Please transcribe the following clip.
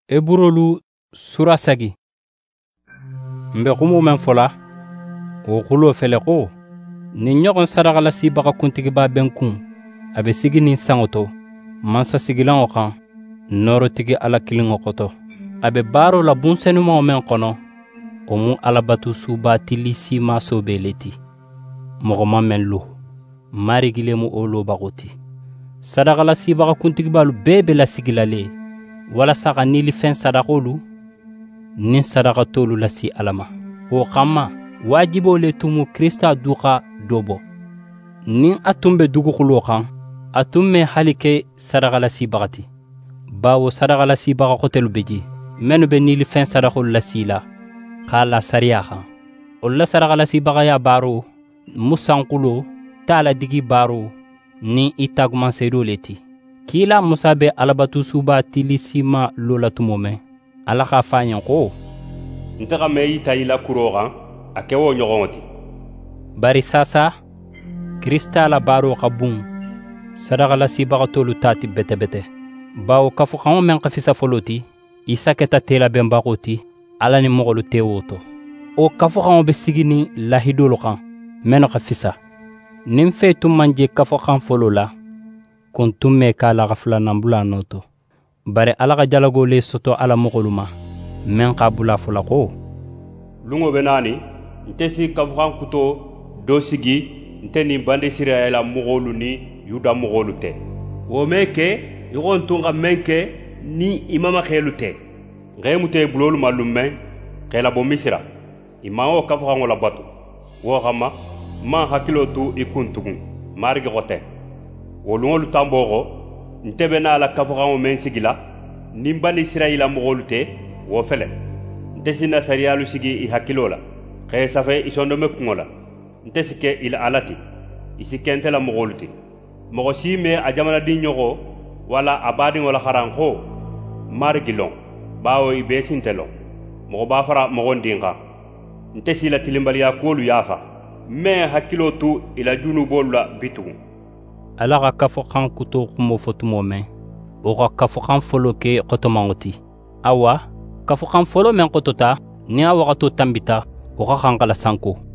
Eburolu surasagi mbe xumu men fola o xulo fele ko ni ɲɔgɔn sadaxalasibaxa kuntigiba ben kun a be sigi nin sanŋo to mansa sigilanŋo xan nɔrɔtigi ala kilinŋo xoto a be baaro la bunsenumanŋo men xono o mu alabatu suba tillisima sobe le ti moxoma men lo marigi le mu o lobaxo ti sadaxalasibaxa kuntigibalu bee be lasigila le walasa xa nilifɛn sadaxolu nin sadaxa tolu lasi ala ma o xanma waajibo le tumu krista du xa do bɔ nin a tun be duguxulo xan a tun me hali ke sadaxalasibaxa ti bawo sadaxalasibaxa xotelu be je mennu be nilifɛn sadaxolu lasi la x'a la sariya xan olu la sadaxalasibaxaya baaro mu sanxulo t'a la digi baaro nin i tagumanseedo le ti kila musa be alabatu suba tillisima lo la tumo men ala x'a f'a ɲen xo nte xa me yita i la kuro xan a ke wo ɲɔgɔnŋo ti bari sasa krista la baaro xa bun sadaxalasibaxatolu ta ti betebete bawo kafoxanŋo men xa fisa folo ti isa keta telabenbaxo ti ala ni moxolu te wo to o kafoxanŋo be siginin lahidolu xan mennu xa fisa nin fe tun man je kafoxan folo la kun tun me k'a la xa filananbula no to bari ala xa jalago le soto ala moxolu ma men x'a bula fola xo lunŋo be naani nte si kafoxan kuto do sigi nte nin bandi sirayila moxolu ni yuda moxolu te wo me ke i xon tun xa men ke ni i mama xeelu te nxe mute bulolu ma lun men xe labo misira i man wo kafoxanŋo la batu wo xanma man hakkilo tu i kun tugun marigi xote wo luŋolu tanbo xo nte be na la kafoxanŋo men sigila nin bani isirayila moxolu te wo fele nte si na sariyalu sigi i hakkilo la xe safe i sondome kuŋo la nte si ke i la ala ti i si ke nte la moxolu ti moxo si me a jamanadin ɲoxo wala a badinŋo la xaran xo marigi lon bawo i bee sinte lon moxo b'a fara moxon din xan nte si la tilinbaliya kuwolu yaafa me hakkilo tu i la junubolu la bitugun ala xa kafoxan kuto xumo fo tumo men o xa kafoxan folo ke xotomanŋo ti awa kafoxan folo men xotota ni a waxato tanbita o xa xan xala sanko